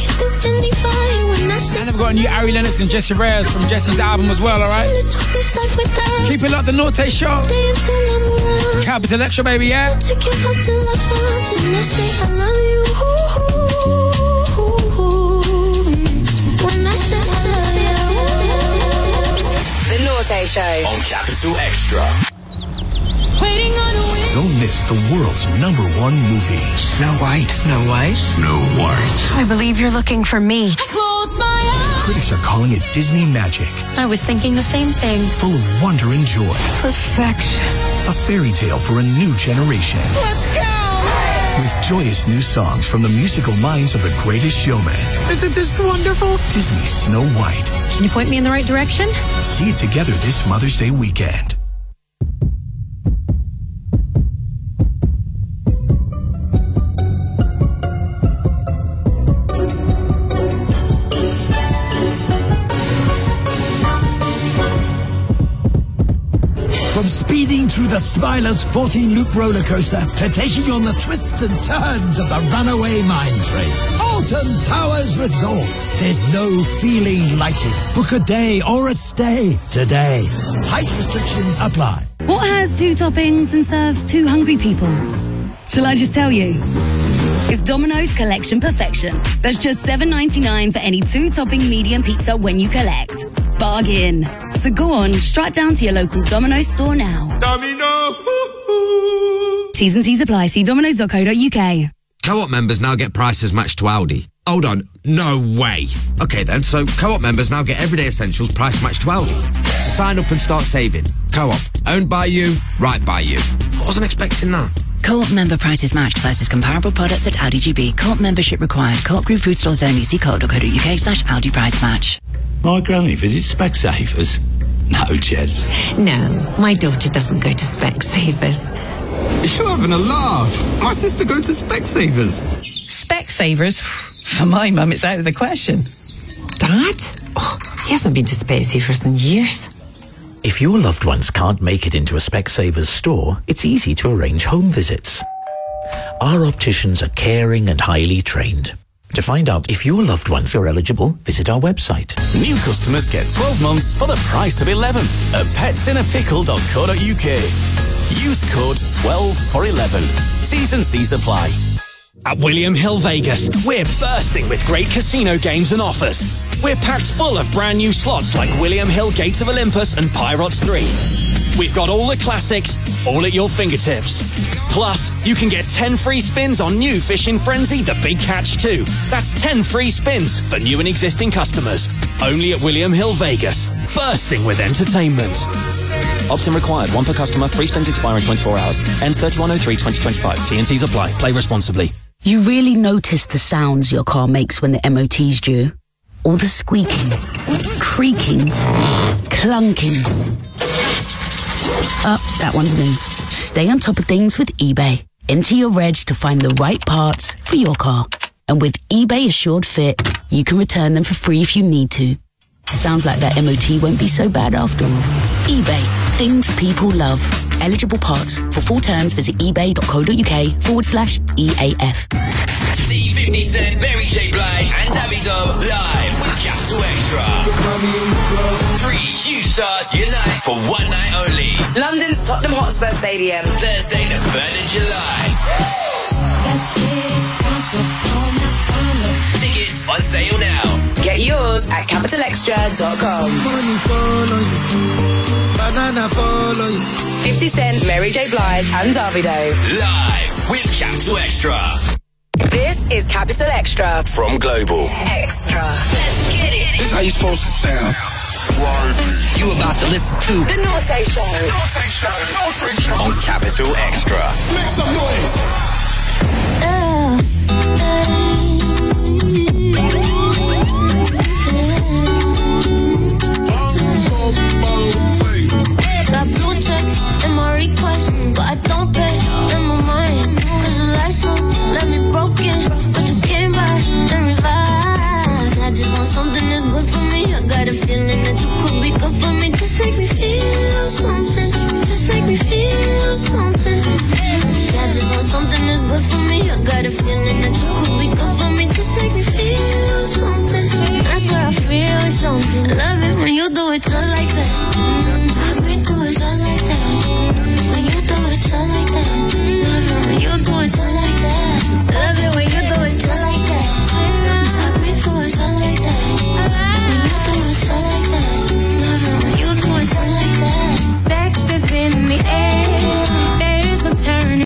And I've got a new Ari Lennox and Jessie Reyes from Jessie's album as well, alright? Keep it up, the Norte Show. Capital Extra, baby, yeah? The Norte Show on Capital Extra. Don't miss the world's #1 movie. Snow White. Snow White. Snow White. I believe you're looking for me. I close my eyes. Critics are calling it Disney magic. I was thinking the same thing. Full of wonder and joy. Perfection. A fairy tale for a new generation. Let's go! With joyous new songs from the musical minds of The Greatest Showman. Isn't this wonderful? Disney's Snow White. Can you point me in the right direction? See it together this Mother's Day weekend. From speeding through the Smiler's 14-loop roller coaster to taking on the twists and turns of the runaway mine train. Alton Towers Resort. There's no feeling like it. Book a day or a stay today. Height restrictions apply. What has 2 toppings and serves 2 hungry people? Shall I just tell you? It's Domino's Collection Perfection. That's just $7.99 for any 2-topping medium pizza when you collect. Bargain. So go on, strut down to your local Domino's store now. Domino. T's and C's apply. See domino's.co.uk. Co-op members now get prices matched to Aldi. Hold on, no way. Okay then, so Co-op members now get everyday essentials price matched to Aldi. So sign up and start saving. Co-op, owned by you, right by you. I wasn't expecting that. Co-op member prices matched versus comparable products at Audi GB. Co-op membership required. Co-op Group food stores only. See co.co.uk/Audi price match. My granny visits Specsavers. No, Jeds. No, my daughter doesn't go to Specsavers. You're having a laugh. My sister goes to Specsavers. Specsavers? For my mum, it's out of the question. Dad? Oh, he hasn't been to Specsavers in years. If your loved ones can't make it into a Specsavers store, it's easy to arrange home visits. Our opticians are caring and highly trained. To find out if your loved ones are eligible, visit our website. New customers get 12 months for the price of 11 at petsinnapickle.co.uk. Use code 12 for 11. T's and C's apply. At William Hill Vegas, we're bursting with great casino games and offers. We're packed full of brand new slots like William Hill Gates of Olympus and Pyrots 3. We've got all the classics, all at your fingertips. Plus, you can get 10 free spins on new Fishing Frenzy The Big Catch 2. That's 10 free spins for new and existing customers. Only at William Hill Vegas, bursting with entertainment. Opt-in required. 1 per customer. Free spins expire in 24 hours. Ends 31/03/2025. T&Cs apply. Play responsibly. You really notice the sounds your car makes when the MOT's due. All the squeaking, creaking, clunking. Oh, that one's me. Stay on top of things with eBay. Enter your reg to find the right parts for your car. And with eBay Assured Fit, you can return them for free if you need to. Sounds like that MOT won't be so bad after all. eBay. Things people love. Eligible parts. For full terms, visit ebay.co.uk/EAF. Steve 50 Cent, Mary J. Blige, and Davido live with Capital Extra. 3 huge stars unite for one night only. London's Tottenham Hotspur Stadium. Thursday the 3rd of July. Tickets on sale now. Get yours at capitalextra.com. Banana phone. 50 Cent, Mary J. Blige, and Davido. Live with Capital Extra. This is Capital Extra. From Global. Extra. Let's get it. This is how you supposed to sound. You about to listen to The Naughty Show. On Capital Extra. Make some noise. Got blue checks in my request, but I don't pay in my mind. Cause the lights on, let me broken, but you came by and revived. I just want something that's good for me. I got a feeling that you could be good for me. Just make me feel something. Just make me feel something. I just want something that's good for me. I got a feeling